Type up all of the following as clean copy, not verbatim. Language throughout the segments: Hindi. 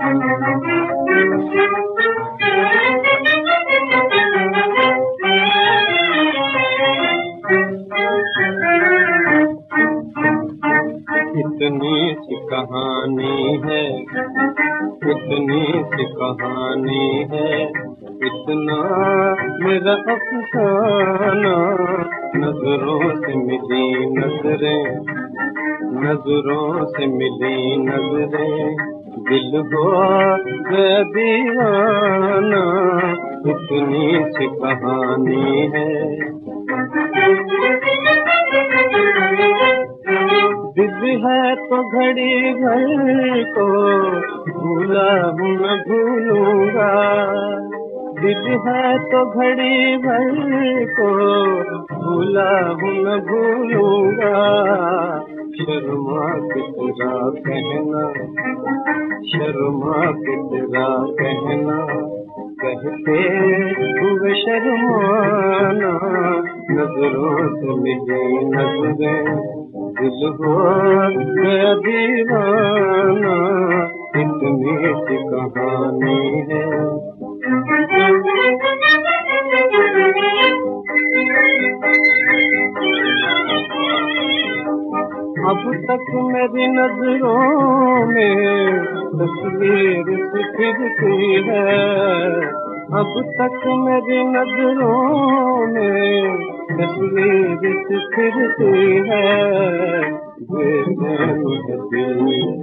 इतनी सी कहानी है, इतनी सी कहानी है, इतना मेरा अफसाना। नजरों से मिली नजरें, नजरों से मिली नजरें, दिल हुआ गया दीवाना। इतनी सी कहानी है। जिद है तो घड़ी भर को भूला हूँ न भूलूंगा। जिद है तो घड़ी भर को भूला हूँ न भूलूंगा। शर्मा के तेरा कहना, शर्मा के तेरा कहना, कहते हुए शर्माना। नजरों से मिली नजरें, दिल हो गया दीवाना। इतनी सी कहानी है। अब तक मेरी नजरों में तस्वीर सी फिरती है। अब तक मेरी नजरों में तस्वीर सी फिरती है। बेचैन है दिल,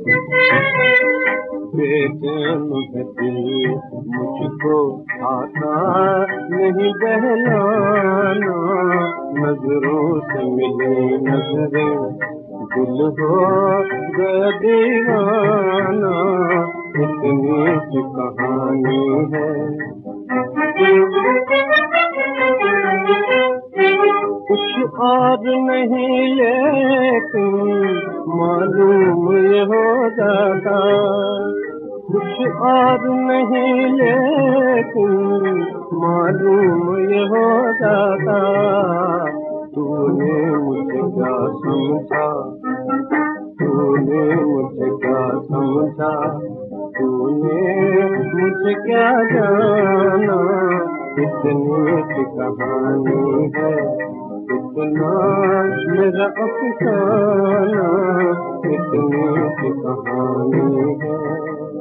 बेचैन है दिल, मुझको आता नहीं बहलाना। नजरों से मिली नजरें, दिल हो गया दीवाना। इतनी सी कहानी है। कुछ और नहीं लेकिन मालूम ये हो जाता। कुछ और नहीं लेकिन मालूम ये हो जाता। तूने मुझे क्या समझा, तूने मुझे क्या समझा, तूने मुझे क्या जाना। इतनी सी कहानी है, इतना मेरा अफसाना। इतनी सी कहानी है।